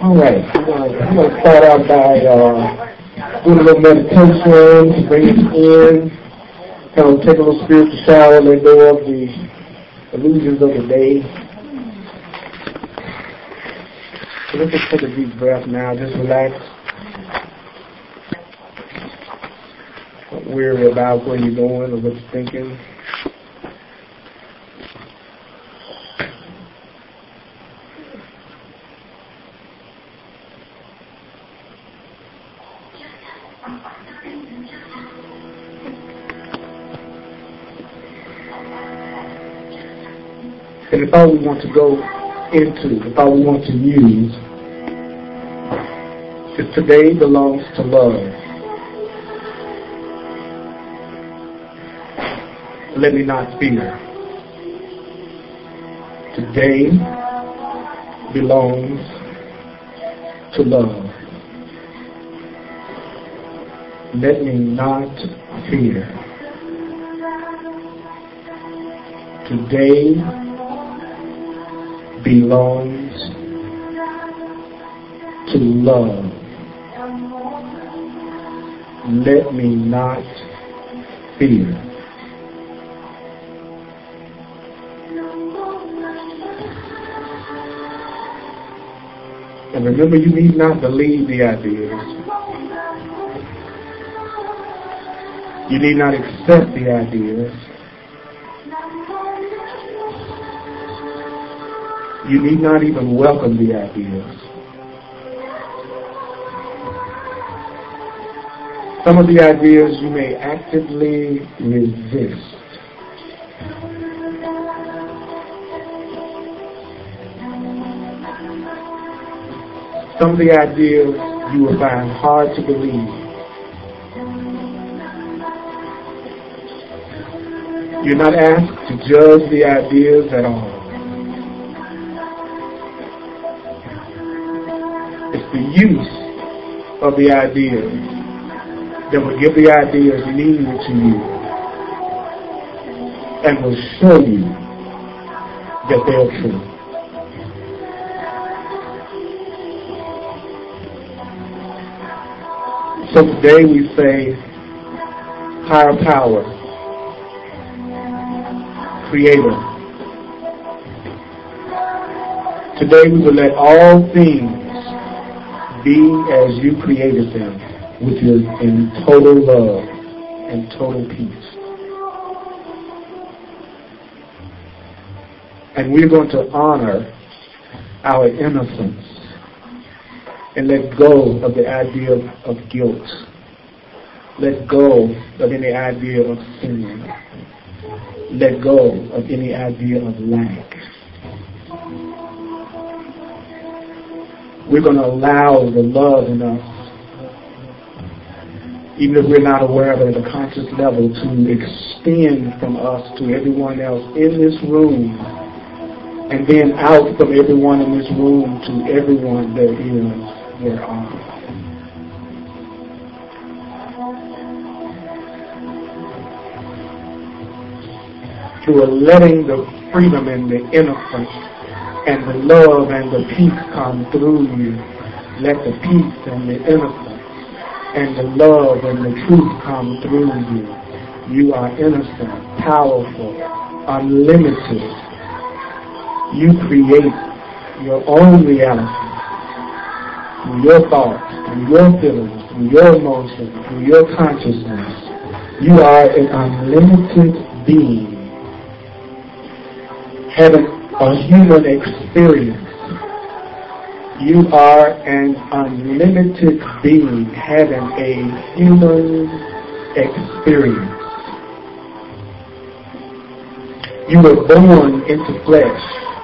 All right, I'm going to start out by doing a little meditation to bring us in, kind of take a little spiritual shower, let go of the illusions of the day. So let's just take a deep breath now, just relax. Don't worry about where you're going or what you're thinking. And the thought we want to go into, the thought we want to use, is today belongs to love. Let me not fear. Today belongs to love. Let me not fear. Today belongs to love. Let me not fear. And remember, you need not believe the ideas. You need not accept the ideas. You need not even welcome the ideas. Some of the ideas you may actively resist. Some of the ideas you will find hard to believe. You're not asked to judge the ideas at all. It's the use of the ideas that will give the ideas meaning to you and will show you that they are true. So today we say, higher power, creator. Today we will let all things be as you created them, which is in total love and total peace. And we're going to honor our innocence and let go of the idea of guilt. Let go of any idea of sin. Let go of any idea of lack. We're going to allow the love in us, even if we're not aware of it at a conscious level, to extend from us to everyone else in this room, and then out from everyone in this room to everyone there are. Through a letting the freedom and the innocence and the love and the peace come through you. Let the peace and the innocence and the love and the truth come through you. You are innocent, powerful, unlimited. You create your own reality through your thoughts, through your feelings, through your emotions, through your consciousness. You are an unlimited being, having a human experience. You are an unlimited being having a human experience. You were born into flesh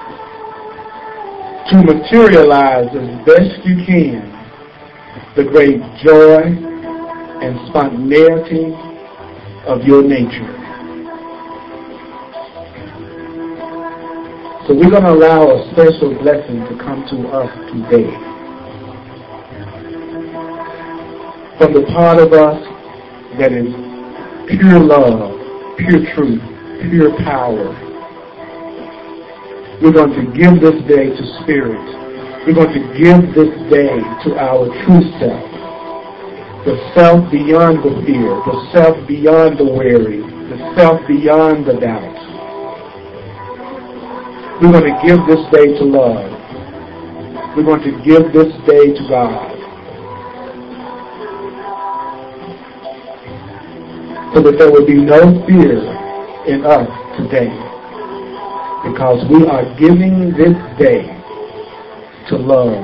to materialize as best you can the great joy and spontaneity of your nature. So we're going to allow a special blessing to come to us today. From the part of us that is pure love, pure truth, pure power. We're going to give this day to Spirit We're going to give this day to our true self. The self beyond the fear, the self beyond the worry, the self beyond the doubt. We're going to give this day to love. We're going to give this day to God. So that there will be no fear in us today. Because we are giving this day to love.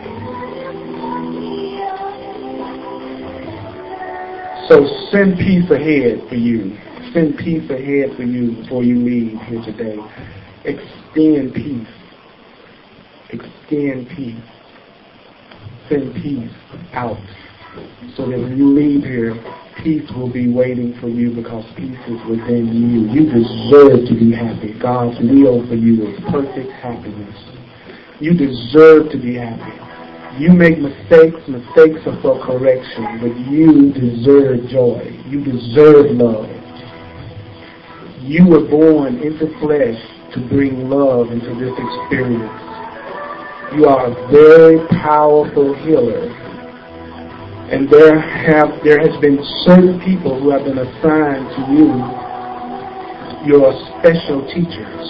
So send peace ahead for you. Send peace ahead for you before you leave here today. Extend peace. Extend peace. Send peace out. So that when you leave here, peace will be waiting for you because peace is within you. You deserve to be happy. God's will for you is perfect happiness. You deserve to be happy. You make mistakes. Mistakes are for correction. But you deserve joy. You deserve love. You were born into flesh to bring love into this experience. You are a very powerful healer. And there has been certain people who have been assigned to you. You're special teachers.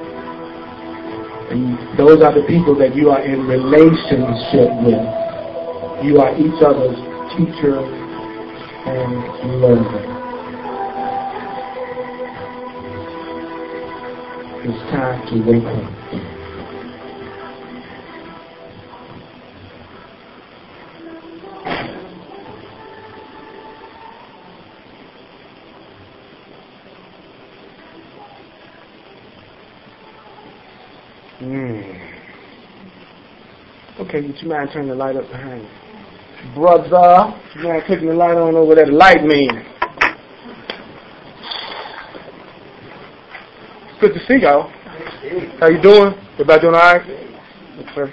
And those are the people that you are in relationship with. You are each other's teacher and learner. It's time to wake up. Okay, would you mind turning the light up behind you? Brother, would you mind taking the light on over there? The light man. It's good to see y'all. How you doing? Everybody doing all right? Okay.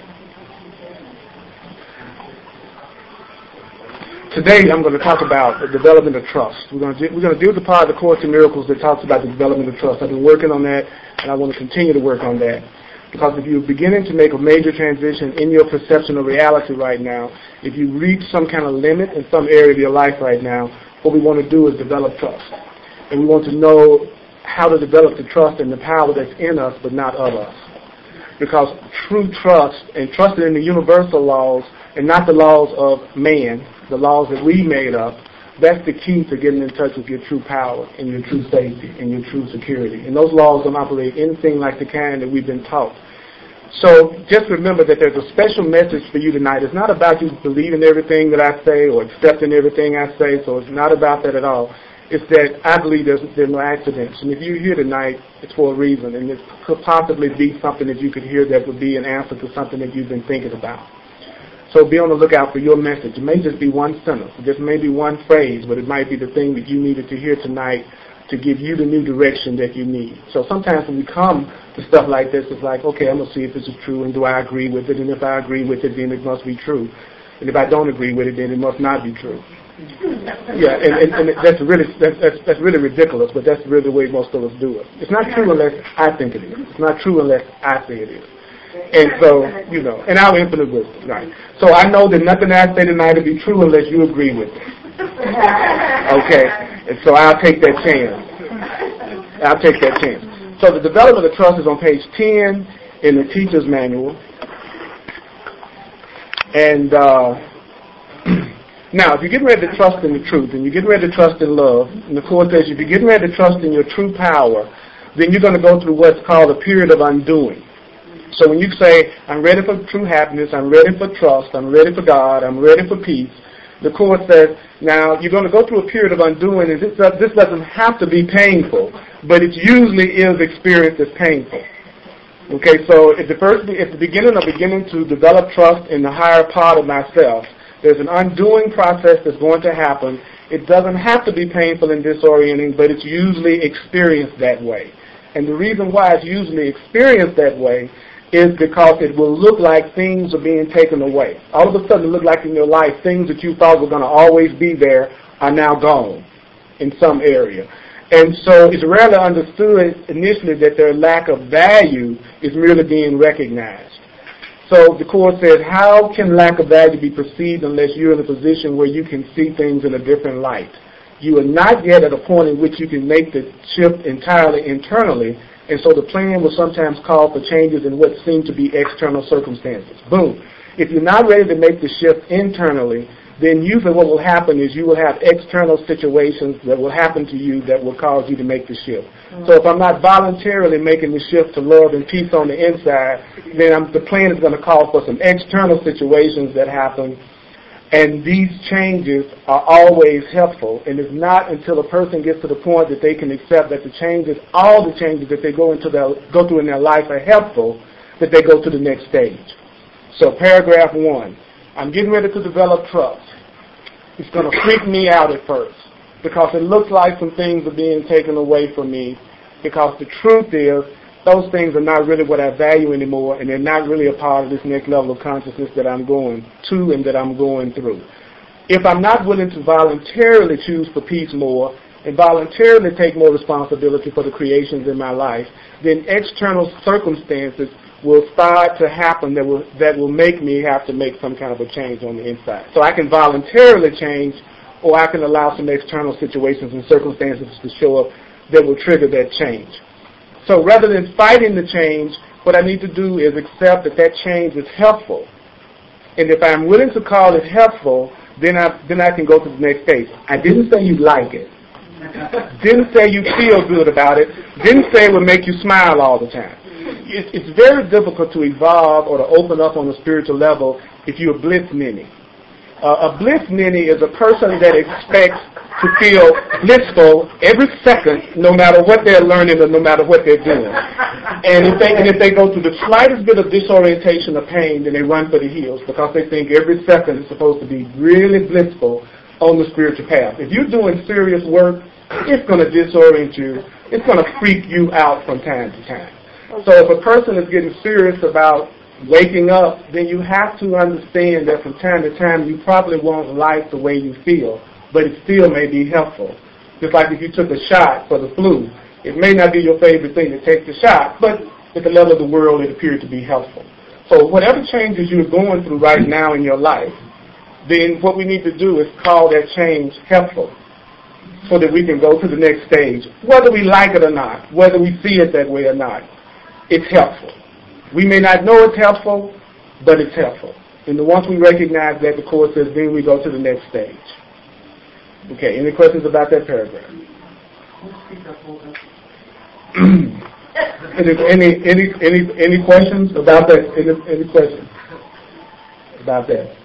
Today I'm going to talk about the development of trust. We're going to deal with the part of the Course in Miracles that talks about the development of trust. I've been working on that, and I want to continue to work on that. Because if you're beginning to make a major transition in your perception of reality right now, if you reach some kind of limit in some area of your life right now, what we want to do is develop trust. And we want to know how to develop the trust and the power that's in us but not of us. Because true trust and trusting in the universal laws and not the laws of man, the laws that we made up, that's the key to getting in touch with your true power and your true safety and your true security. And those laws don't operate anything like the kind that we've been taught. So just remember that there's a special message for you tonight. It's not about you believing everything that I say or accepting everything I say, so it's not about that at all. It's that I believe there's no accidents. And if you're here tonight, it's for a reason. And it could possibly be something that you could hear that would be an answer to something that you've been thinking about. So be on the lookout for your message. It may just be one sentence. It just may be one phrase, but it might be the thing that you needed to hear tonight to give you the new direction that you need. So sometimes when we come to stuff like this, it's like, okay, I'm going to see if this is true, and do I agree with it? And if I agree with it, then it must be true. And if I don't agree with it, then it must not be true. Yeah, and that's really ridiculous, but that's really the way most of us do it. It's not true unless I think it is. It's not true unless I say it is. And so, in our infinite wisdom, right? So I know that nothing I say tonight will be true unless you agree with it. Okay? And so I'll take that chance. So the development of trust is on page 10 in the teacher's manual. And now, if you're getting ready to trust in the truth, and you're getting ready to trust in love, and the Course says if you're getting ready to trust in your true power, then you're going to go through what's called a period of undoing. So when you say, I'm ready for true happiness, I'm ready for trust, I'm ready for God, I'm ready for peace, the Course says, now you're going to go through a period of undoing, and this doesn't have to be painful, but it usually is experienced as painful. Okay, so at the beginning of beginning to develop trust in the higher part of myself, there's an undoing process that's going to happen. It doesn't have to be painful and disorienting, but it's usually experienced that way. And the reason why it's usually experienced that way is because it will look like things are being taken away. All of a sudden it look like in your life things that you thought were going to always be there are now gone in some area. And so it's rarely understood initially that their lack of value is merely being recognized. So the Course says, how can lack of value be perceived unless you're in a position where you can see things in a different light? You are not yet at a point in which you can make the shift entirely internally, and so the plan will sometimes call for changes in what seem to be external circumstances. Boom. If you're not ready to make the shift internally, then usually what will happen is you will have external situations that will happen to you that will cause you to make the shift. So if I'm not voluntarily making the shift to love and peace on the inside, then the plan is going to call for some external situations that happen, and these changes are always helpful. And it's not until a person gets to the point that they can accept that all the changes that they go through in their life are helpful, that they go to the next stage. So paragraph 1. I'm getting ready to develop trust. It's going to freak me out at first because it looks like some things are being taken away from me, because the truth is those things are not really what I value anymore, and they're not really a part of this next level of consciousness that I'm going to and that I'm going through. If I'm not willing to voluntarily choose for peace more and voluntarily take more responsibility for the creations in my life, then external circumstances will start to happen that will make me have to make some kind of a change on the inside. So I can voluntarily change, or I can allow some external situations and circumstances to show up that will trigger that change. So rather than fighting the change, what I need to do is accept that change is helpful. And if I'm willing to call it helpful, then I can go to the next stage. I didn't say you like it. Didn't say you feel good about it. Didn't say it would make you smile all the time. It's very difficult to evolve or to open up on a spiritual level if you're a bliss ninny. A bliss ninny is a person that expects to feel blissful every second, no matter what they're learning or no matter what they're doing. And if they go through the slightest bit of disorientation or pain, then they run for the hills because they think every second is supposed to be really blissful on the spiritual path. If you're doing serious work, it's going to disorient you. It's going to freak you out from time to time. So if a person is getting serious about waking up, then you have to understand that from time to time you probably won't like the way you feel, but it still may be helpful. Just like if you took a shot for the flu, it may not be your favorite thing to take the shot, but at the level of the world it appeared to be helpful. So whatever changes you're going through right now in your life, then what we need to do is call that change helpful so that we can go to the next stage. Whether we like it or not, whether we see it that way or not, it's helpful. We may not know it's helpful, but it's helpful. And once we recognize that, the Course says, then we go to the next stage. Okay, any questions about that paragraph? Any questions about that? Any questions about that?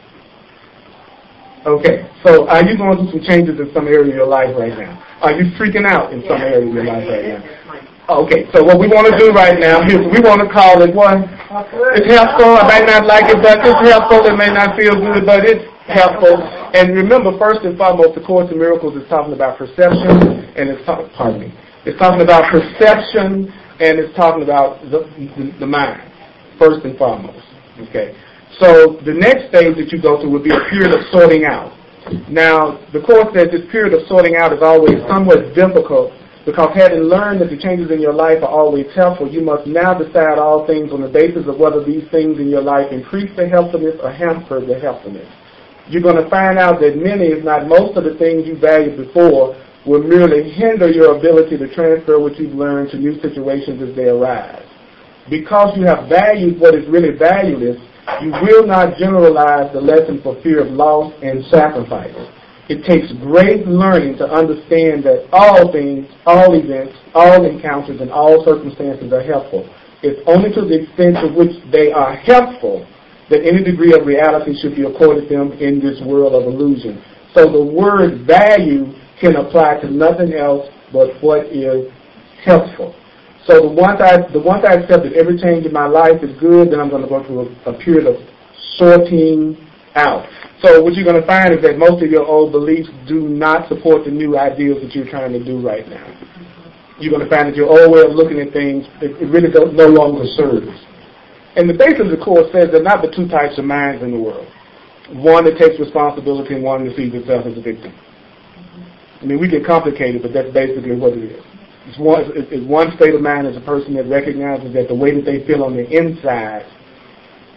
Okay, so are you going through some changes in some area of your life right now? Are you freaking out in some area of your life right now? Okay, so what we want to do right now is we want to call it what? It's helpful. I might not like it, but it's helpful. It may not feel good, but it's helpful. And remember, first and foremost, the Course in Miracles is talking about perception, and it's talking about perception, and it's talking about the mind, first and foremost. Okay, so the next stage that you go through would be a period of sorting out. Now, the Course says this period of sorting out is always somewhat difficult, because having learned that the changes in your life are always helpful, you must now decide all things on the basis of whether these things in your life increase the helpfulness or hamper the helpfulness. You're going to find out that many, if not most of the things you valued before will merely hinder your ability to transfer what you've learned to new situations as they arise. Because you have valued what is really valueless, you will not generalize the lesson for fear of loss and sacrifice. It takes great learning to understand that all things, all events, all encounters, and all circumstances are helpful. It's only to the extent to which they are helpful that any degree of reality should be accorded them in this world of illusion. So the word value can apply to nothing else but what is helpful. So once I accept that every change in my life is good, then I'm going to go through a period of sorting out. So what you're going to find is that most of your old beliefs do not support the new ideals that you're trying to do right now. You're going to find that your old way of looking at things, it really no longer serves. And the basis of the Course says there are not but two types of minds in the world. One that takes responsibility and one that sees itself as a victim. I mean, we get complicated, but that's basically what it is. It's one state of mind as a person that recognizes that the way that they feel on the inside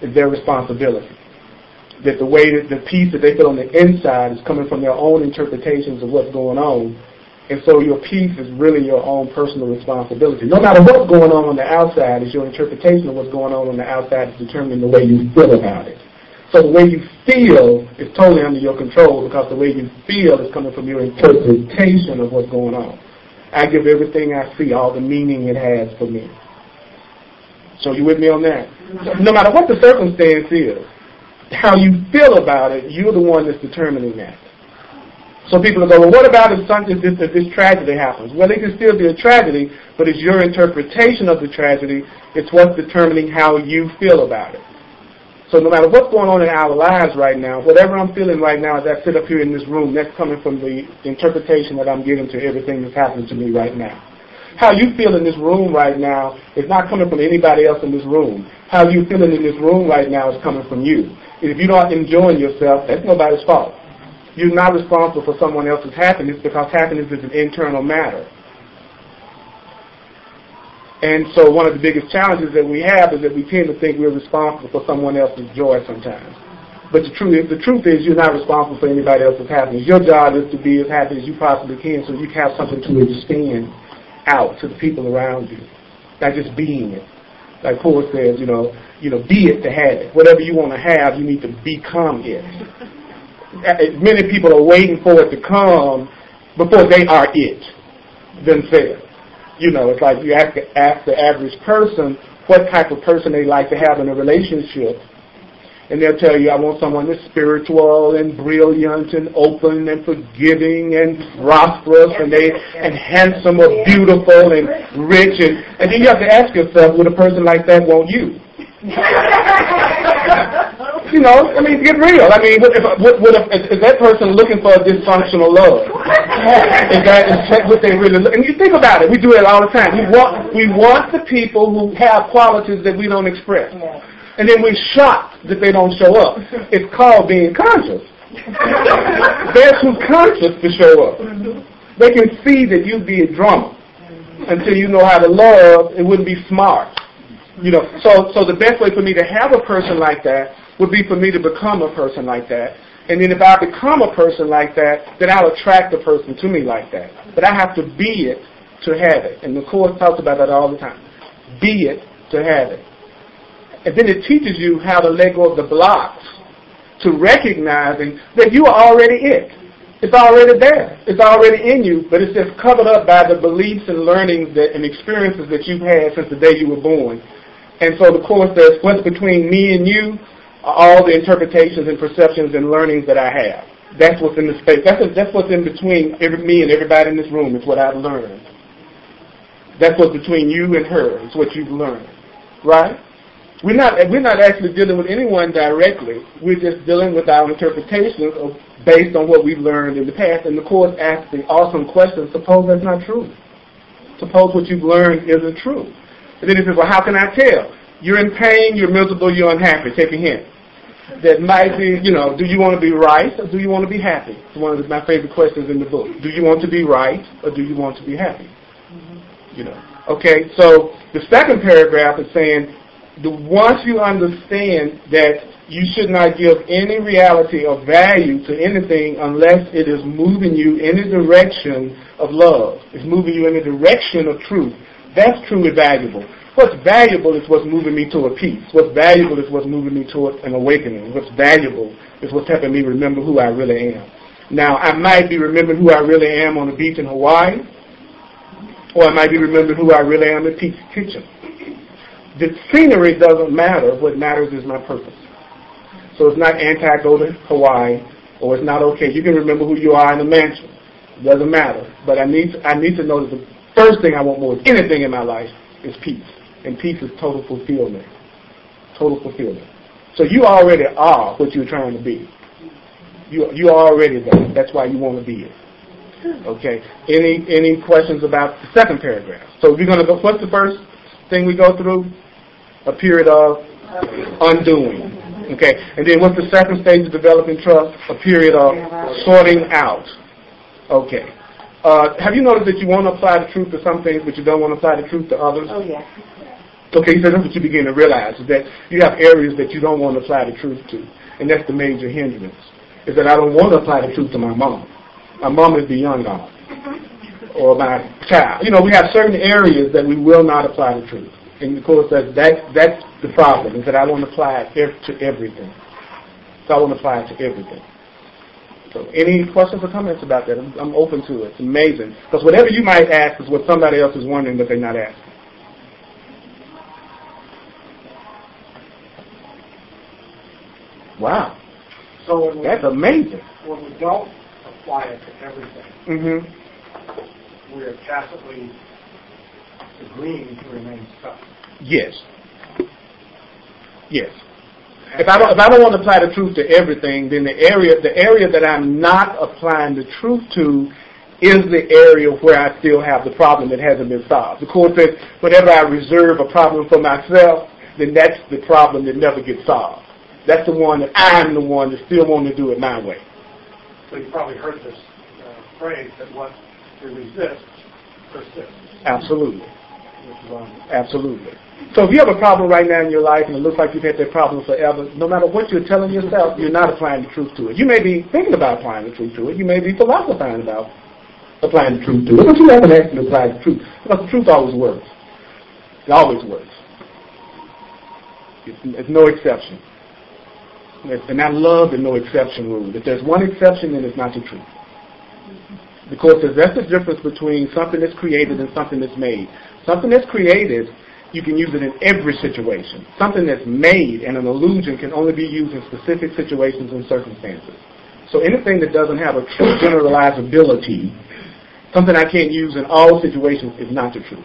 is their responsibility. That the way that the peace that they feel on the inside is coming from their own interpretations of what's going on. And so your peace is really your own personal responsibility. No matter what's going on the outside, is your interpretation of what's going on the outside is determining the way you feel about it. So the way you feel is totally under your control, because the way you feel is coming from your interpretation of what's going on. I give everything I see all the meaning it has for me. So you with me on that? No matter what the circumstance is, how you feel about it, you're the one that's determining that. So people will go, well, what about if this tragedy happens? Well, it can still be a tragedy, but it's your interpretation of the tragedy. It's what's determining how you feel about it. So no matter what's going on in our lives right now, whatever I'm feeling right now as I sit up here in this room, that's coming from the interpretation that I'm giving to everything that's happening to me right now. How you feel in this room right now is not coming from anybody else in this room. How you feeling in this room right now is coming from you. If you're not enjoying yourself, that's nobody's fault. You're not responsible for someone else's happiness, because happiness is an internal matter. And so one of the biggest challenges that we have is that we tend to think we're responsible for someone else's joy sometimes. But the truth is you're not responsible for anybody else's happiness. Your job is to be as happy as you possibly can, so you can have something to extend out to the people around you. Not just being it. Like Paul says, be it to have it. Whatever you want to have, you need to become it. Many people are waiting for it to come before they are it themselves. It's like you ask the average person what type of person they like to have in a relationship, and they'll tell you, I want someone that's spiritual and brilliant and open and forgiving and prosperous and handsome or beautiful and rich, and then you have to ask yourself, would a person like that want you? Get real. Is that person looking for a dysfunctional love? Is that what they really look? And you think about it. We do it all the time. We want the people who have qualities that we don't express. And then we're shocked that they don't show up. It's called being conscious. They're too conscious to show up. They can see that you be a drummer. Until you know how to love, it wouldn't be smart. So the best way for me to have a person like that would be for me to become a person like that. And then if I become a person like that, then I'll attract a person to me like that. But I have to be it to have it. And the Course talks about that all the time. Be it to have it. And then it teaches you how to let go of the blocks to recognizing that you are already it. It's already there. It's already in you, but it's just covered up by the beliefs and learnings and experiences that you've had since the day you were born. And so the Course says, what's between me and you are all the interpretations and perceptions and learnings that I have. That's what's in the space. That's what's in between me and everybody in this room. It's what I've learned. That's what's between you and her. It's what you've learned. Right? We're not actually dealing with anyone directly. We're just dealing with our interpretations based on what we've learned in the past. And the Course asks the awesome question, suppose that's not true. Suppose what you've learned isn't true. And then he says, well, how can I tell? You're in pain, you're miserable, you're unhappy. Take a hint. That might be, do you want to be right or do you want to be happy? It's one of my favorite questions in the book. Do you want to be right or do you want to be happy? Okay, so the second paragraph is saying, once you understand that you should not give any reality or value to anything unless it is moving you in the direction of love. It's moving you in the direction of truth. That's truly valuable. What's valuable is what's moving me to a peace. What's valuable is what's moving me to an awakening. What's valuable is what's helping me remember who I really am. Now, I might be remembering who I really am on the beach in Hawaii, or I might be remembering who I really am in Pete's kitchen. The scenery doesn't matter. What matters is my purpose. So it's not anti-go to Hawaii, or it's not okay. You can remember who you are in a mansion. It doesn't matter. But I need to know that the first thing I want more than anything in my life is peace. And peace is total fulfillment. Total fulfillment. So you already are what you're trying to be. You're already there. That's why you want to be it. Okay. Any questions about the second paragraph? So we're going to go. What's the first thing we go through? A period of undoing. Okay. And then what's the second stage of developing trust? A period of sorting out. Okay. Have you noticed that you want to apply the truth to some things, but you don't want to apply the truth to others? Oh, yeah. Okay, so that's what you begin to realize, is that you have areas that you don't want to apply the truth to. And that's the major hindrance, is that I don't want to apply the truth to my mom. My mom is beyond God. Or my child. We have certain areas that we will not apply the truth. And of course, that's the problem, is that I want to apply it to everything. So I want to apply it to everything. So any questions or comments about that? I'm open to it. It's amazing. Because whatever you might ask is what somebody else is wondering that they're not asking. Wow. So that's amazing. When we don't apply it to everything, we are tacitly agreeing to remain stuck. Yes. Yes. If I don't want to apply the truth to everything, then the area that I'm not applying the truth to is the area where I still have the problem that hasn't been solved. The court says, whenever I reserve a problem for myself, then that's the problem that never gets solved. That's the one that I'm the one that still want to do it my way. So you probably heard this phrase that what we resist persists. Absolutely. Absolutely. So if you have a problem right now in your life and it looks like you've had that problem forever, no matter what you're telling yourself, you're not applying the truth to it. You may be thinking about applying the truth to it. You may be philosophizing about applying the truth to it, but you haven't actually applied the truth. Because the truth always works. It always works. It's no exception. And I love the no exception rule. If there's one exception, then it's not the truth. The court says that's the difference between something that's created and something that's made. Something that's created, you can use it in every situation. Something that's made and an illusion can only be used in specific situations and circumstances. So anything that doesn't have a true generalizability, something I can't use in all situations, is not the truth.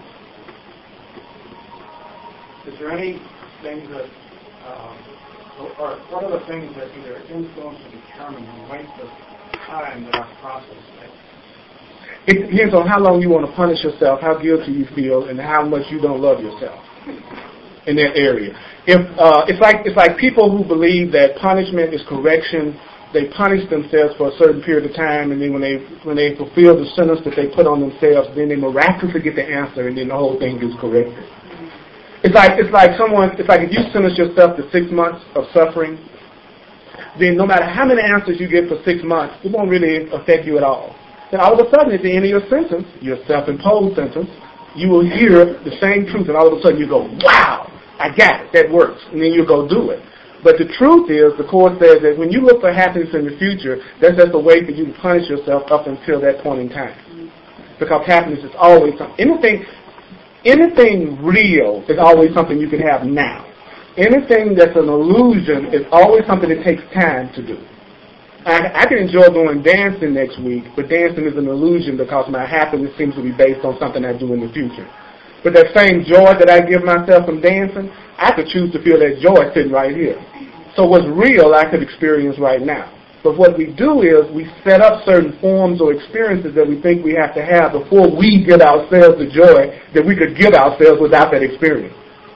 Is there anything that, or what are the things that either influence or determine the length of time that our process takes? It depends on how long you want to punish yourself, how guilty you feel, and how much you don't love yourself in that area. It's like people who believe that punishment is correction. They punish themselves for a certain period of time, and then when they fulfill the sentence that they put on themselves, then they miraculously get the answer, and then the whole thing is corrected. It's like if you sentence yourself to 6 months of suffering, then no matter how many answers you get for 6 months, it won't really affect you at all. Then all of a sudden, at the end of your sentence, your self-imposed sentence, you will hear the same truth, and all of a sudden you go, wow, I got it, that works, and then you go do it. But the truth is, the court says that when you look for happiness in the future, that's just a way for you to punish yourself up until that point in time. Because happiness is always something. Anything real is always something you can have now. Anything that's an illusion is always something that takes time to do. I can enjoy going dancing next week, but dancing is an illusion because my happiness seems to be based on something I do in the future. But that same joy that I give myself from dancing, I could choose to feel that joy sitting right here. So what's real, I could experience right now. But what we do is we set up certain forms or experiences that we think we have to have before we give ourselves the joy that we could give ourselves without that experience.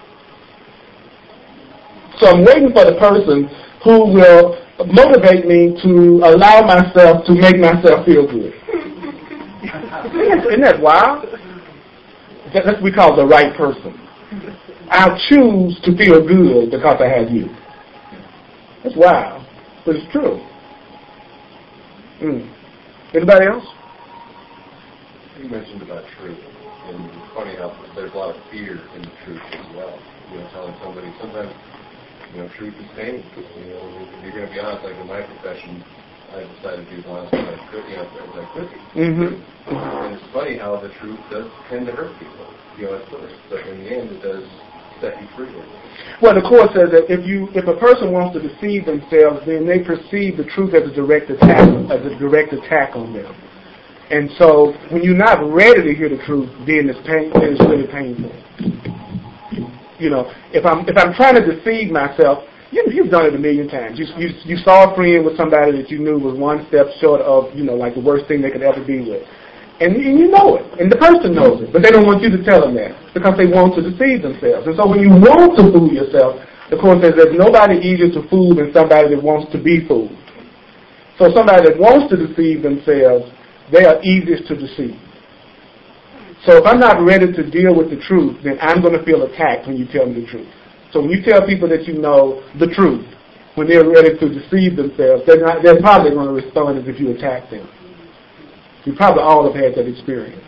So I'm waiting for the person who will motivate me to allow myself to make myself feel good. Isn't that wild? That's what we call the right person. I'll choose to feel good because I have you. That's wild, but it's true. Anybody else? You mentioned about truth, and it's funny how there's a lot of fear in the truth as well. Telling somebody sometimes, truth is painful. You're going to be honest. Like in my profession, I decided to do the last time I could, as I could. And it's funny how the truth does tend to hurt people, at first, but in the end, it does set you free. Well, the court says that if a person wants to deceive themselves, then they perceive the truth as a direct attack on them. And so, when you're not ready to hear the truth, then it's really painful. If I'm trying to deceive myself, you've done it a million times. You saw a friend with somebody that you knew was one step short of, like the worst thing they could ever be with. And you know it, and the person knows it, but they don't want you to tell them that because they want to deceive themselves. And so when you want to fool yourself, the court says there's nobody easier to fool than somebody that wants to be fooled. So somebody that wants to deceive themselves, they are easiest to deceive. So if I'm not ready to deal with the truth, then I'm going to feel attacked when you tell me the truth. So when you tell people that you know the truth, when they're ready to deceive themselves, they're probably going to respond as if you attack them. You probably all have had that experience.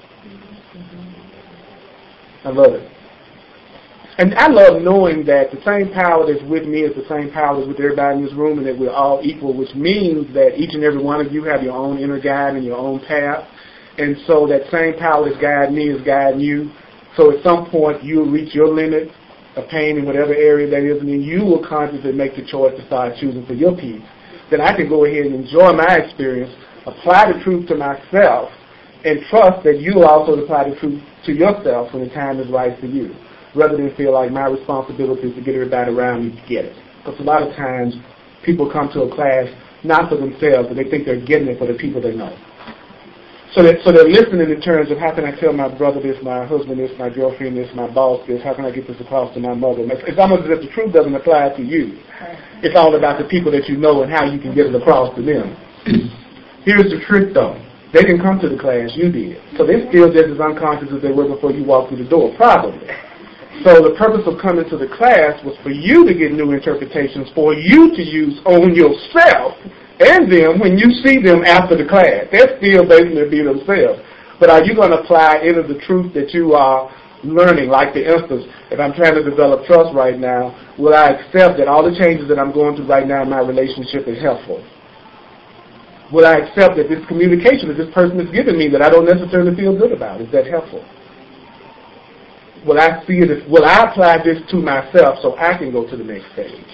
I love it. And I love knowing that the same power that's with me is the same power that's with everybody in this room, and that we're all equal, which means that each and every one of you have your own inner guide and your own path. And so that same power that's guiding me is guiding you. So at some point you'll reach your limit of pain in whatever area that is, and then you will consciously make the choice to start choosing for your peace. Then I can go ahead and enjoy my experience, apply the truth to myself, and trust that you will also apply the truth to yourself when the time is right for you, rather than feel like my responsibility is to get everybody around me to get it. Because a lot of times people come to a class not for themselves, but they think they're getting it for the people they know. So they're listening in terms of how can I tell my brother this, my husband this, my girlfriend this, my boss this, how can I get this across to my mother? It's almost as if the truth doesn't apply to you. It's all about the people that you know and how you can get it across to them. Here's the trick though. They can come to the class, you did. So they're still just as unconscious as they were before you walked through the door, probably. So the purpose of coming to the class was for you to get new interpretations, for you to use on yourself and them when you see them after the class. They're still basically be themselves. But are you going to apply any of the truth that you are learning? Like, for instance, if I'm trying to develop trust right now, will I accept that all the changes that I'm going through right now in my relationship is helpful? Will I accept that this communication that this person is giving me that I don't necessarily feel good about, is that helpful? Will I see it? Will I apply this to myself so I can go to the next stage?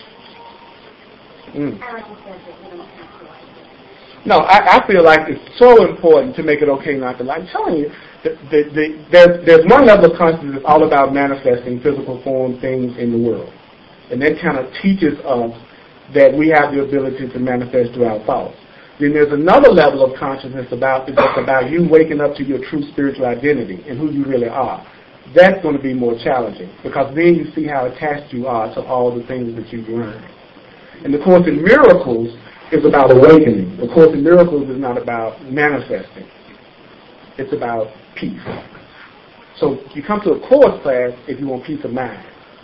No, I feel like it's so important to make it okay not to like. I'm telling you, there's one level of consciousness that's all about manifesting physical form things in the world. And that kind of teaches us that we have the ability to manifest through our thoughts. Then there's another level of consciousness that's about you waking up to your true spiritual identity and who you really are. That's going to be more challenging because then you see how attached you are to all the things that you've learned. And the Course in Miracles is about awakening. The Course in Miracles is not about manifesting. It's about peace. So you come to a Course class if you want peace of mind.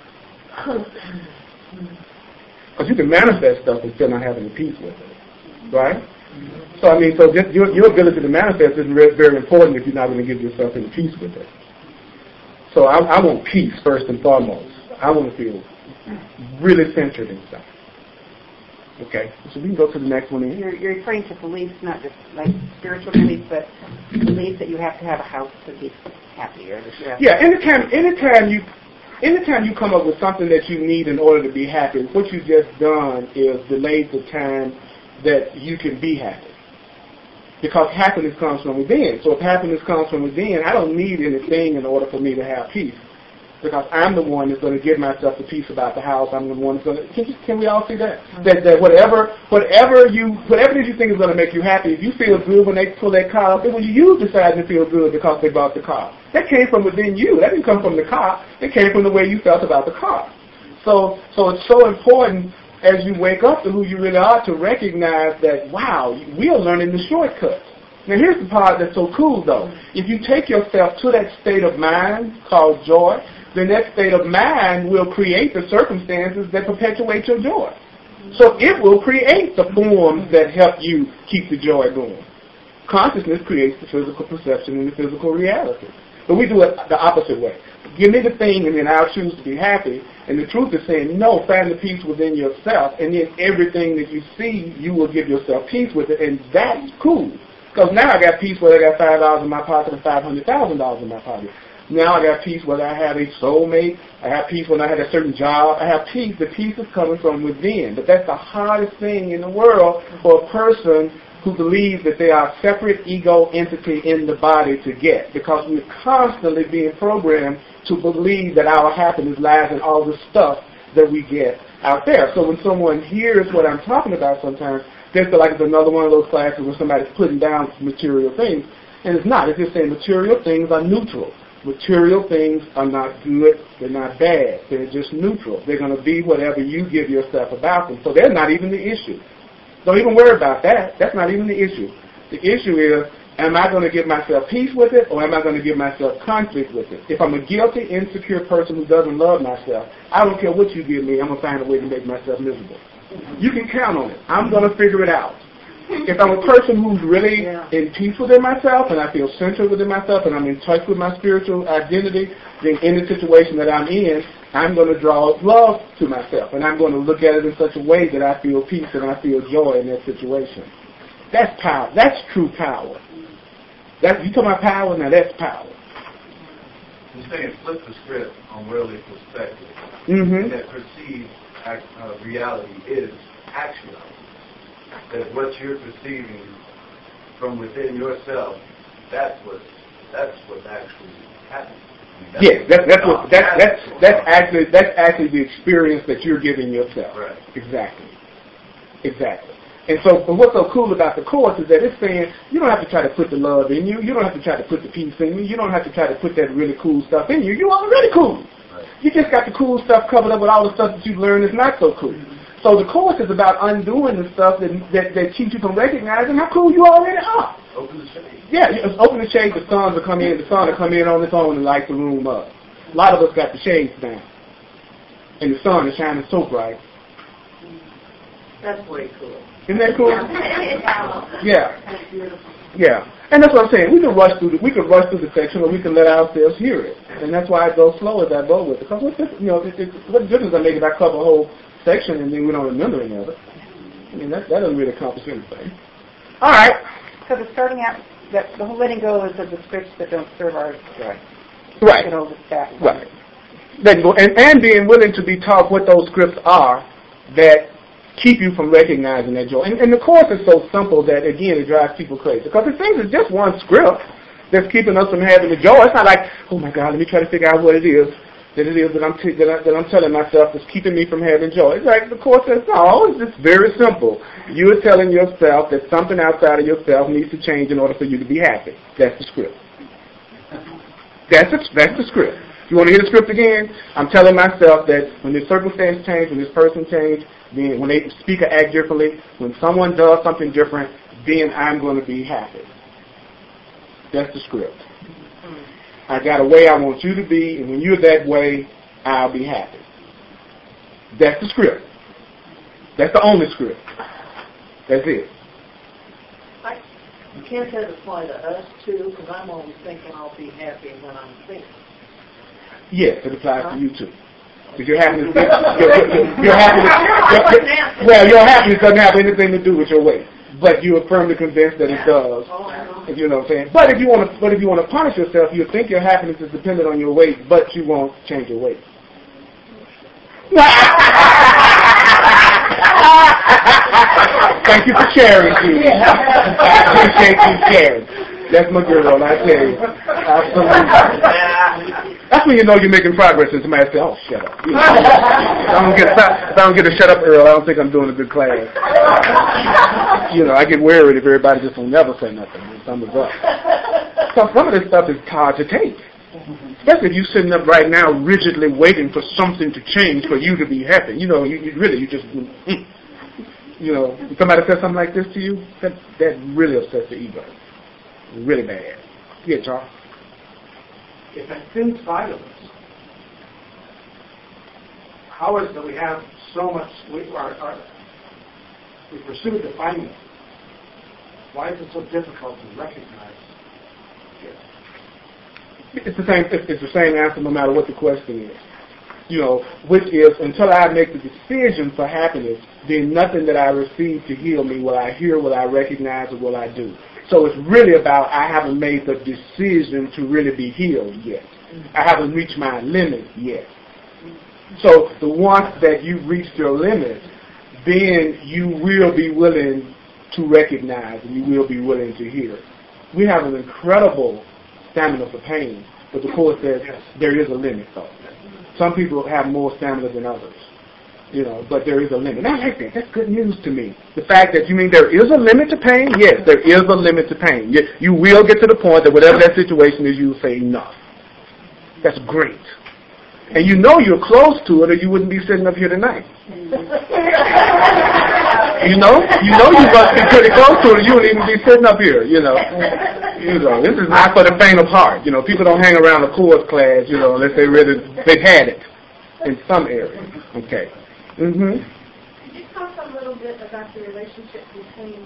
Because you can manifest stuff and still not have any peace with it. Right? So I mean, so just your ability to manifest is very important if you're not going to give yourself any peace with it. So I want peace first and foremost. I want to feel really centered inside. Okay, so we can go to the next one. You're referring to beliefs, not just like spiritual beliefs, but beliefs that you have to have a house to be happy. Or yeah, anytime you come up with something that you need in order to be happy, what you've just done is delayed the time that you can be happy. Because happiness comes from within. So if happiness comes from within, I don't need anything in order for me to have peace. Because I'm the one that's going to give myself the peace about the house. I'm the one that's going to... Can we all see that? That whatever it is you think is going to make you happy, if you feel good when they pull that car up, then when you decide to feel good because they bought the car. That came from within you. That didn't come from the car. It came from the way you felt about the car. So it's so important as you wake up to who you really are to recognize that, wow, we are learning the shortcuts. Now here's the part that's so cool though. If you take yourself to that state of mind called joy, then that state of mind will create the circumstances that perpetuate your joy. So it will create the forms that help you keep the joy going. Consciousness creates the physical perception and the physical reality. But we do it the opposite way. Give me the thing and then I'll choose to be happy. And the truth is saying, no, find the peace within yourself. And then everything that you see, you will give yourself peace with it. And that's cool. Because now I got peace whether I got $5 in my pocket or $500,000 in my pocket. Now I got peace whether I have a soulmate. I have peace when I had a certain job. I have peace. The peace is coming from within. But that's the hardest thing in the world for a person who believes that they are a separate ego entity in the body to get. Because we're constantly being programmed to believe that our happiness lies in all the stuff that we get out there. So when someone hears what I'm talking about sometimes, they feel like it's another one of those classes where somebody's putting down material things. And it's not. It's just saying material things are neutral. Material things are not good. They're not bad. They're just neutral. They're going to be whatever you give yourself about them. So they're not even the issue. Don't even worry about that. That's not even the issue. The issue is Am I going to give myself peace with it, or am I going to give myself conflict with it? If I'm a guilty, insecure person who doesn't love myself, I don't care what you give me, I'm going to find a way to make myself miserable. You can count on it. I'm going to figure it out. If I'm a person who's really in peace within myself, and I feel centered within myself, and I'm in touch with my spiritual identity, then in the situation that I'm in, I'm going to draw love to myself, and I'm going to look at it in such a way that I feel peace and I feel joy in that situation. That's power. That's true power. You talking about power? Now that's power. You're saying flip the script on worldly perspective, Mm-hmm. and that perceived reality is actuality. That what you're perceiving from within yourself, that's what's actually happening. Yes, that's actually the experience that you're giving yourself. Right. Exactly. And so, but what's so cool about the Course is that it's saying you don't have to try to put the love in you. You don't have to try to put the peace in you. You don't have to try to put that really cool stuff in you. You're already cool. Right. You just got the cool stuff covered up with all the stuff that you've learned is not so cool. So the Course is about undoing the stuff that keeps you from recognizing how cool you already are. Open the shade. Yeah, just open the shade, the sun will come in on its own and light the room up. A lot of us got the shades down. And the sun is shining so bright. That's way cool. Isn't that cool? Yeah. Yeah. And that's what I'm saying. We can rush through the section, or we can let ourselves hear it. And that's why I go slow as I go with it. Because what difference does it make if I cover a whole section and then we don't remember any of it? I mean, that doesn't really accomplish anything. All right. So the starting out, the whole letting go is of the scripts that don't serve our joy. Right. Right. Letting go, and being willing to be taught what those scripts are that keep you from recognizing that joy. And the Course is so simple that, again, it drives people crazy. Because it seems it's just one script that's keeping us from having the joy. It's not like, oh my God, let me try to figure out what it is that I'm telling myself that's keeping me from having joy. It's like the Course says, no, it's just very simple. You're telling yourself that something outside of yourself needs to change in order for you to be happy. That's the script. That's the script. You want to hear the script again? I'm telling myself that when this circumstance change, when this person change, then when they speak or act differently, when someone does something different, then I'm going to be happy. That's the script. I got a way I want you to be, and when you're that way, I'll be happy. That's the script. That's the only script. That's it. Can't that apply to us too? Because I'm always thinking I'll be happy when I'm thinking. Yes, it applies to you too. Because your happiness doesn't have anything to do with your weight, but you are firmly convinced that it does. If you know what I'm saying. But if you want to punish yourself, you think your happiness is dependent on your weight, but you won't change your weight. Thank you for sharing, Judy. I appreciate you sharing. That's my girl, I tell you. Absolutely. That's when you know you're making progress and somebody says, oh, shut up. If I don't get a shut up, Earl, I don't think I'm doing a good class. I get worried if everybody just will never say nothing when something's up. So some of this stuff is hard to take. Especially if you're sitting up right now rigidly waiting for something to change for you to be happy. You just, if somebody says something like this to you, that really upsets the ego. Really bad. Yeah, Charles? If it's inside of us, how is it that we have so much, we pursue defining it? Why is it so difficult to recognize it? It's the same answer no matter what the question is. Which is, until I make the decision for happiness, then nothing that I receive to heal me will I hear, will I recognize, or will I do. So it's really about I haven't made the decision to really be healed yet. I haven't reached my limit yet. So the once that you've reached your limit, then you will be willing to recognize and you will be willing to hear. We have an incredible stamina for pain, but the Course says there is a limit though. Some people have more stamina than others. But there is a limit. I like that. That's good news to me. The fact that you mean there is a limit to pain? Yes, there is a limit to pain. You will get to the point that whatever that situation is, you will say enough. That's great. And you're close to it or you wouldn't be sitting up here tonight. You must be pretty close to it. You wouldn't even be sitting up here. This is not for the faint of heart. People don't hang around a course class. Unless they've had it in some areas. Okay. Could you talk a little bit about the relationship between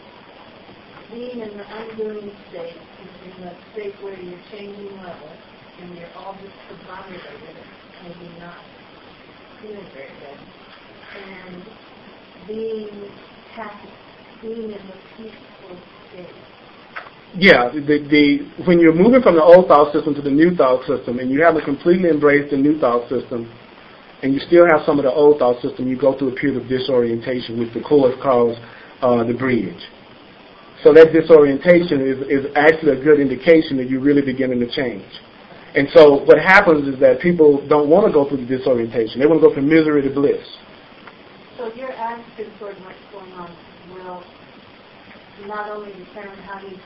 being in the undoing state, in the state where you're changing level, and you're all discombobulated, maybe not feeling very good, and being happy, being in the peaceful state? Yeah, when you're moving from the old thought system to the new thought system, and you haven't completely embraced the new thought system, and you still have some of the old thought system, you go through a period of disorientation, which the Course calls the bridge. So that disorientation is actually a good indication that you're really beginning to change. And so what happens is that people don't want to go through the disorientation. They want to go from misery to bliss. So your attitude toward what's going on will not only determine how you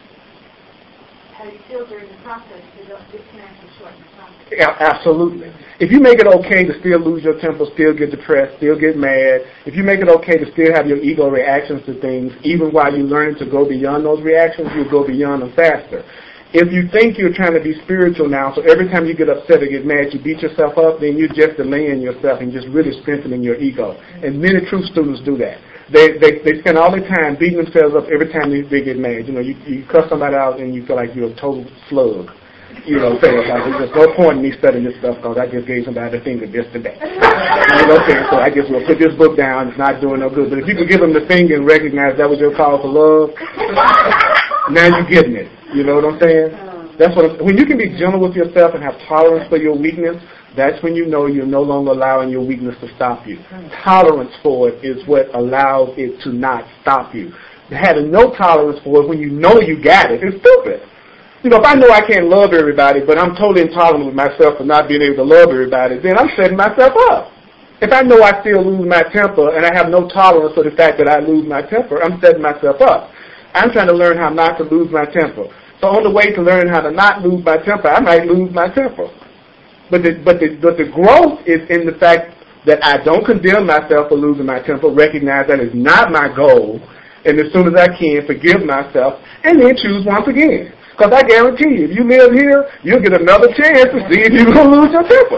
feel during the process, but it can actually shorten the process. Yeah, absolutely. If you make it okay to still lose your temper, still get depressed, still get mad, if you make it okay to still have your ego reactions to things, even while you're learning to go beyond those reactions, you'll go beyond them faster. If you think you're trying to be spiritual now, so every time you get upset or get mad, you beat yourself up, then you're just delaying yourself and just really strengthening your ego. And many true students do that. They spend all their time beating themselves up every time they get mad. You cuss somebody out and you feel like you're a total slug. Saying there's no point in me studying this stuff because I just gave somebody the finger just today. So I guess we'll put this book down. It's not doing no good. But if you can give them the finger and recognize that was your call for love, now you're getting it. You know what I'm saying? When you can be gentle with yourself and have tolerance for your weakness, that's when you know you're no longer allowing your weakness to stop you. Tolerance for it is what allows it to not stop you. Having no tolerance for it when you know you got it is stupid. If I know I can't love everybody, but I'm totally intolerant with myself for not being able to love everybody, then I'm setting myself up. If I know I still lose my temper and I have no tolerance for the fact that I lose my temper, I'm setting myself up. I'm trying to learn how not to lose my temper. So on the way to learn how to not lose my temper, I might lose my temper. But the growth is in the fact that I don't condemn myself for losing my temper, recognize that is not my goal, and as soon as I can, forgive myself, and then choose once again. Because I guarantee you, if you live here, you'll get another chance to see if you're going to lose your temper.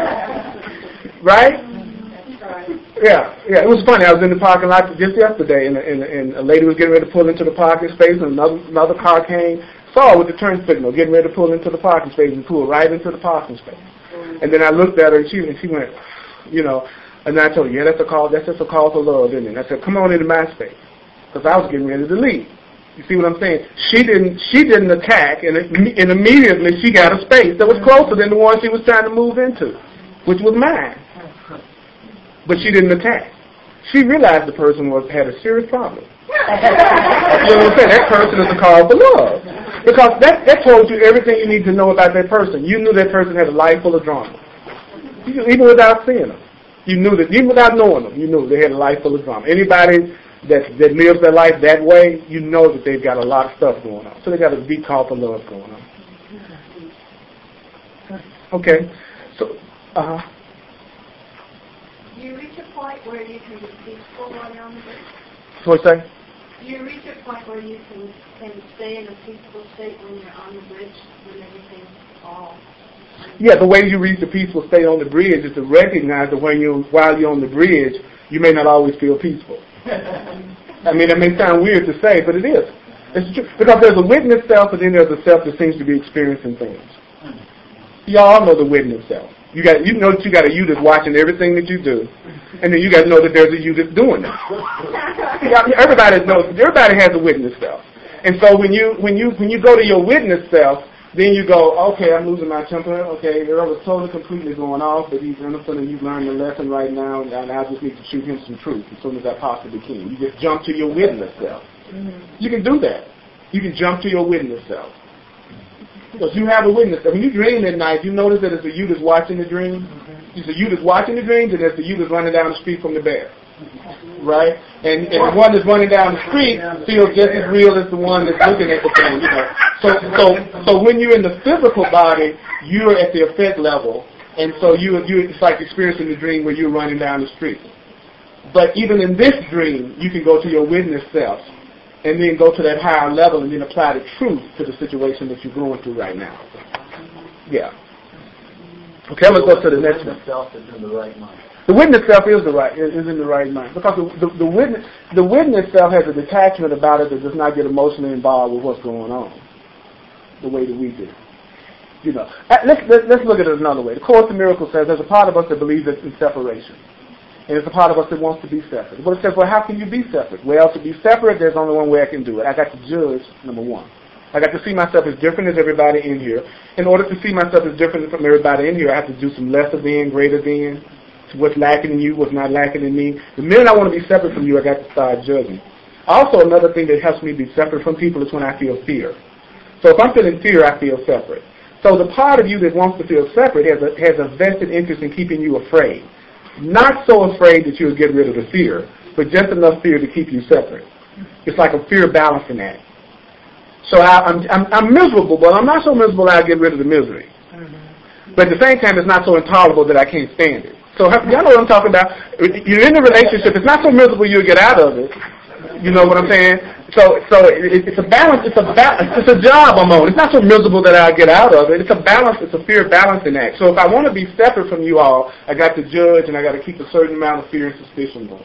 Right? Yeah. It was funny. I was in the parking lot just yesterday, and a lady was getting ready to pull into the parking space, and another car came, saw her with the turn signal, getting ready to pull into the parking space, and pulled right into the parking space. And then I looked at her, and she went, and I told her, yeah, that's just a call for love, isn't it? And I said, come on into my space, because I was getting ready to leave. You see what I'm saying? She didn't attack, and immediately she got a space that was closer than the one she was trying to move into, which was mine. But she didn't attack. She realized the person had a serious problem. You know what I'm saying? That person is a call for love. Because that told you everything you need to know about that person. You knew that person had a life full of drama. Even without seeing them. You knew that, even without knowing them, you knew they had a life full of drama. Anybody that lives their life that way, you know that they've got a lot of stuff going on. So they got a deep call for love going on. Okay. So, Do you reach a point where you can be peaceful while you're on the bridge? What's that? Do you reach a point where you can stay in a peaceful state when you're on the bridge, when everything's all... Yeah, the way you reach the peaceful state on the bridge is to recognize that while you're on the bridge, you may not always feel peaceful. I mean, that may sound weird to say, but it is. It's true. Because there's a witness self, and then there's a self that seems to be experiencing things. Y'all know the witness self. You know that you got a you that's watching everything that you do, and then you got to know that there's a you that's doing it. Everybody has a witness self, and so when you go to your witness self, then you go, okay, I'm losing my temper. Okay, Earl is totally completely going off, but he's innocent, and you've learned the lesson right now, and I just need to shoot him some truth as soon as I possibly can. You just jump to your witness self. You can do that. You can jump to your witness self. Because you have a witness. When you dream at night, you notice that it's the you that's watching the dream. It's the you that's watching the dreams, and it's the you that's running down the street from the bear. Right? And the one that's running down the street feels just as real as the one that's looking at the thing. So when you're in the physical body, you're at the effect level, and so it's like experiencing the dream where you're running down the street. But even in this dream, you can go to your witness self and then go to that higher level and then apply the truth to the situation that you're going through right now. Yeah. Okay, let's go to the next one. The witness self is in the right mind. The witness self is in the right mind, because the witness self has a detachment about it that does not get emotionally involved with what's going on, the way that we do. You know, let's look at it another way. The Course in Miracles says there's a part of us that believes in separation, and there's a part of us that wants to be separate. But it says, well, how can you be separate? Well, to be separate, there's only one way I can do it. I got to judge, number one. I got to see myself as different as everybody in here. In order to see myself as different from everybody in here, I have to do some lesser than, greater than. What's lacking in you, what's not lacking in me. The minute I want to be separate from you, I got to start judging. Also, another thing that helps me be separate from people is when I feel fear. So if I'm feeling fear, I feel separate. So the part of you that wants to feel separate has a vested interest in keeping you afraid. Not so afraid that you'll get rid of the fear, but just enough fear to keep you separate. It's like a fear balancing act. So I'm miserable, but I'm not so miserable that I get rid of the misery. But at the same time, it's not so intolerable that I can't stand it. So y'all know what I'm talking about. You're in a relationship. It's not so miserable you'll get out of it. You know what I'm saying? So it's a balance. It's a job I'm on. It's not so miserable that I'll get out of it. It's a balance. It's a fear balancing act. So if I want to be separate from you all, I got to judge and I got to keep a certain amount of fear and suspicion going.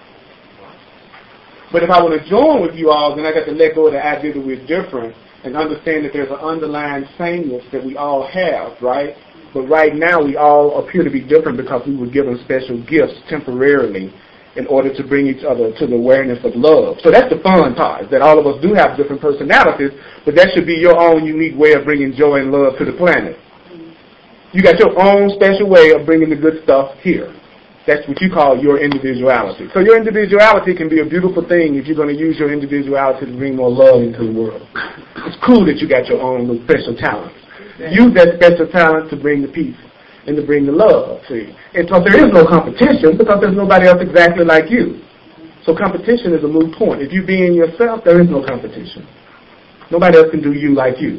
But if I want to join with you all, then I got to let go of the idea that we're different and understand that there's an underlying sameness that we all have, right? But right now we all appear to be different because we were given special gifts temporarily in order to bring each other to the awareness of love. So that's the fun part, that all of us do have different personalities, but that should be your own unique way of bringing joy and love to the planet. You got your own special way of bringing the good stuff here. That's what you call your individuality. So your individuality can be a beautiful thing if you're going to use your individuality to bring more love into the world. It's cool that you got your own little special talent. Use that special talent to bring the peace and to bring the love, see. And so there is no competition because there's nobody else exactly like you. So competition is a moot point. If you being yourself, there is no competition. Nobody else can do you like you.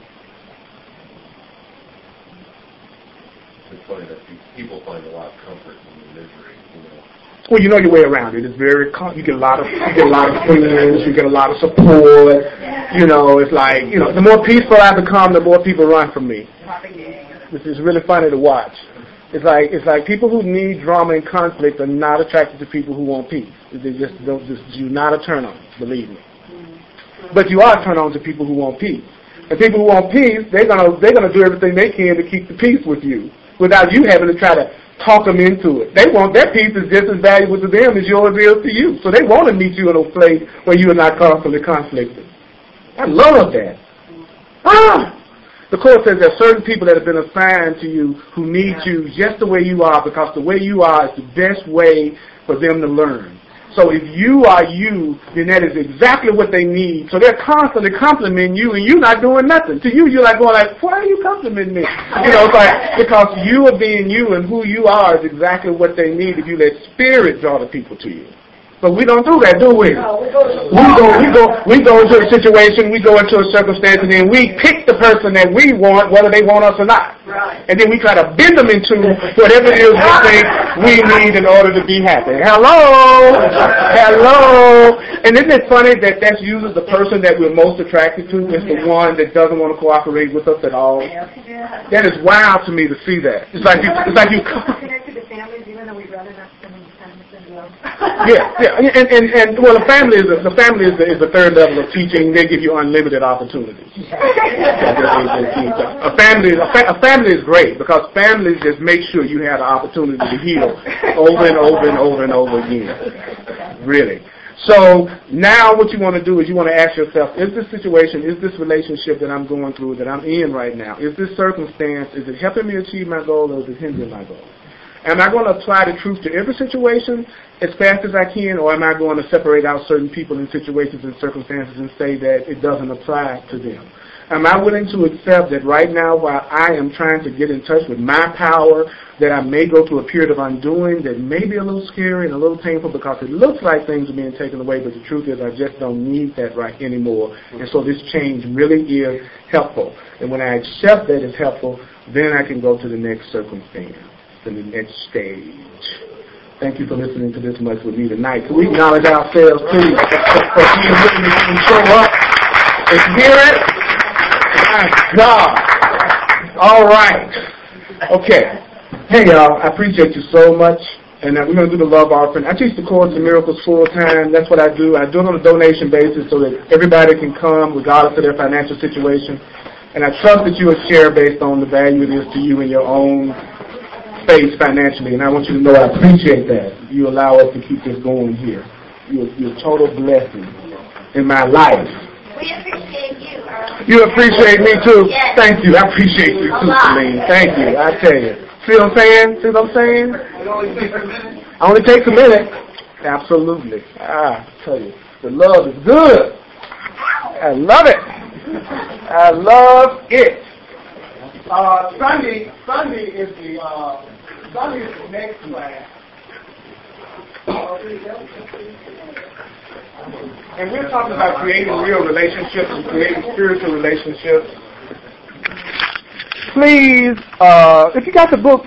It's funny that people find a lot of comfort in the misery, you know. Well, you know your way around it. It's very you get a lot of friends, you get a lot of support. You know, it's like, you know, the more peaceful I become, the more people run from me. This is really funny to watch. It's like people who need drama and conflict are not attracted to people who want peace. They just you're not a turn on, believe me. But you are a turn on to people who want peace. And people who want peace, they're gonna do everything they can to keep the peace with you without you having to try to talk them into it. They want their peace is just as valuable to them as yours is to you. So they want to meet you in a place where you are not constantly conflicted. I love that. The Course says there are certain people that have been assigned to you who need you just the way you are, because the way you are is the best way for them to learn. So if you are you, then that is exactly what they need. So they're constantly complimenting you, and you're not doing nothing. To you, you're like going like, why are you complimenting me? You know, it's like, because you are being you, and who you are is exactly what they need if you let spirit draw the people to you. But we don't do that, do we? No, we go into a situation, we go into a circumstance, and then we pick the person that we want, whether they want us or not. Right. And then we try to bend them into whatever it is we think we need in order to be happy. Hello! And isn't it funny that that's usually the person that we're most attracted to is the one that doesn't want to cooperate with us at all? That is wild to me to see that. It's like you Connected to families, even though we'd rather not spend time with them. Yeah. And well, the family is the third level of teaching. They give you unlimited opportunities. A family is great because families just make sure you have the opportunity to heal over and over and over and over again. Really. So now what you want to do is you want to ask yourself, is this situation, is this relationship that I'm going through, that I'm in right now, is this circumstance, is it helping me achieve my goal or is it hindering my goal? Am I going to apply the truth to every situation as fast as I can, or am I going to separate out certain people and situations and circumstances and say that it doesn't apply to them? Am I willing to accept that right now, while I am trying to get in touch with my power, that I may go through a period of undoing that may be a little scary and a little painful because it looks like things are being taken away, but the truth is I just don't need that right anymore. And so this change really is helpful. And when I accept that it's helpful, then I can go to the next circumstance, to the next stage. Thank you for listening to This Much With Me tonight. Can we acknowledge ourselves, please, for being willing to show up and hear it? My God. All right. Okay. Hey, y'all. I appreciate you so much. And we're going to do the love offering. I teach the Course in Miracles full time. That's what I do. I do it on a donation basis so that everybody can come regardless of their financial situation. And I trust that you will share based on the value it is to you in your own space financially. And I want you to know I appreciate that. You allow us to keep this going here. You're a total blessing in my life. We appreciate you, Earl. You appreciate me too? Yes. Thank you. I appreciate you too, Celine. Thank you. I tell you. See what I'm saying? See what I'm saying? It only takes a minute. Only takes a minute. Absolutely. I tell you, the love is good. I love it. I love it. Sunday is the next class. And we're talking about creating real relationships and creating spiritual relationships. Please, if you got the book,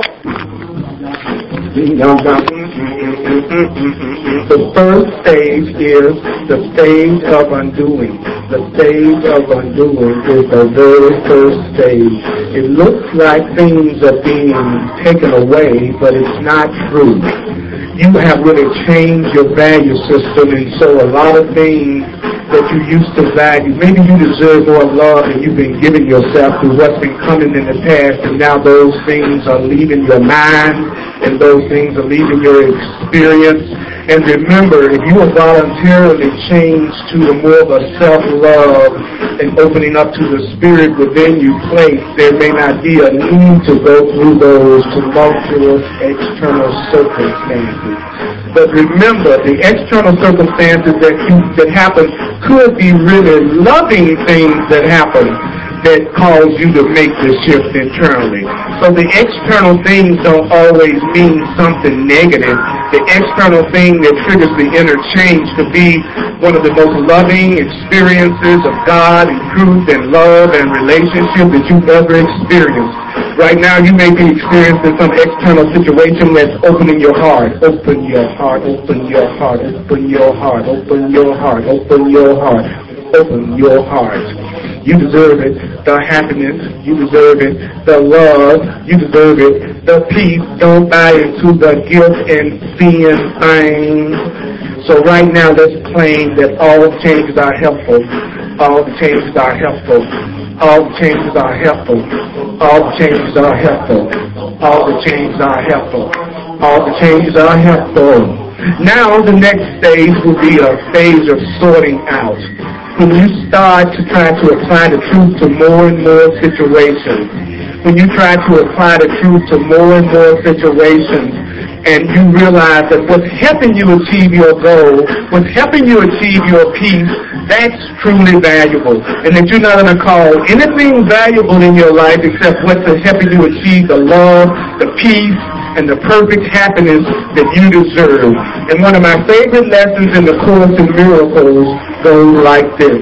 the first stage is the stage of undoing. The stage of undoing is the very first stage. It looks like things are being taken away, but it's not true. You have really changed your value system, and so a lot of things that you used to value, maybe you deserve more love than you've been giving yourself through what's been coming in the past, and now those things are leaving your mind, and those things are leaving your experience. And remember, if you are voluntarily changed to more of a self-love and opening up to the spirit within you place, there may not be a need to go through those tumultuous external circumstances. But remember, the external circumstances that happen could be really loving things that happen that cause you to make the shift internally. So the external things don't always mean something negative. The external thing that triggers the inner change could be one of the most loving experiences of God and truth and love and relationship that you've ever experienced. Right now you may be experiencing some external situation that's opening your heart. Open your heart, open your heart, open your heart, open your heart, open your heart, open your heart. You deserve it, the happiness. You deserve it, the love. You deserve it, the peace. Don't buy into the guilt and sin thing. So right now let's claim that all changes are helpful. All the changes are helpful. All the changes are helpful. All the changes are helpful. All the changes are helpful. All the changes are helpful. Now the next stage will be a phase of sorting out. When you start to try to apply the truth to more and more situations, when you try to apply the truth to more and more situations, and you realize that what's helping you achieve your goal, what's helping you achieve your peace, that's truly valuable. And that you're not going to call anything valuable in your life except what's helping you achieve the love, the peace, and the perfect happiness that you deserve. And one of my favorite lessons in the Course in Miracles goes like this.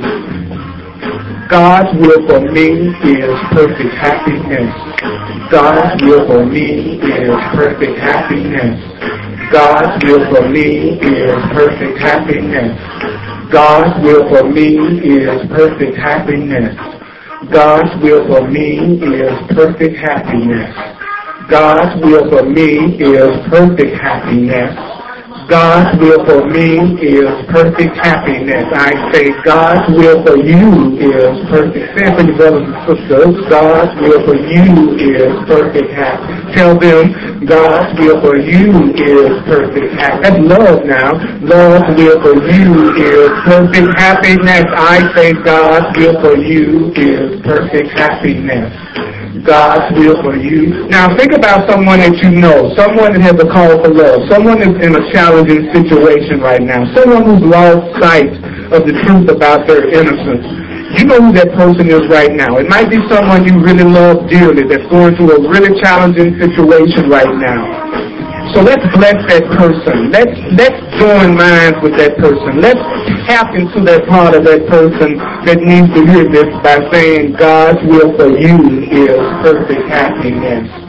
God's will for me is perfect happiness. God's will for me is perfect happiness. God's will for me is perfect happiness. God's will for me is perfect happiness. God's will for me is perfect happiness. God's will for me is perfect happiness. God's will for me is perfect happiness. I say God's will for you is perfect. Say it for your brothers and sisters. God's will for you is perfect happiness. Tell them God's will for you is perfect happiness. That's love now. God's will for you is perfect happiness. I say God's will for you is perfect happiness. God's will for you. Now think about someone that you know, someone that has a call for love, someone that's in a challenging situation right now, someone who's lost sight of the truth about their innocence. You know who that person is right now. It might be someone you really love dearly that's going through a really challenging situation right now. So let's bless that person. Let's join minds with that person. Let's tap into that part of that person that needs to hear this by saying God's will for you is perfect happiness.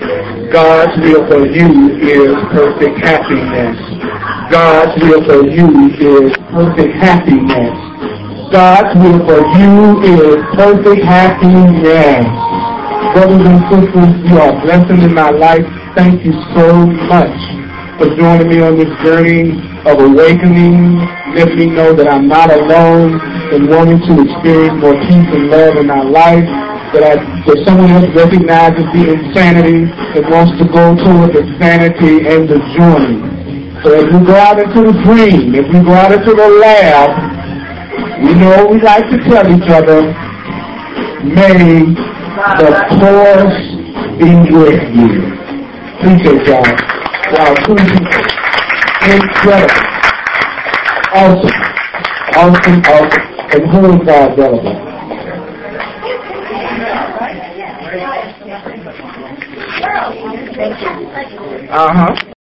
God's will for you is perfect happiness. God's will for you is perfect happiness. God's will for you is perfect happiness. Brothers and sisters, you are a blessing in my life. Thank you so much for joining me on this journey of awakening, letting me know that I'm not alone in wanting to experience more peace and love in my life, that someone else recognizes the insanity and wants to go toward the sanity and the journey. So as we go out into the dream, as we go out into the lab, we know we like to tell each other, may the force be with you. Appreciate y'all. Y'all two people. Incredible. Awesome. And who is God relevant? Uh-huh.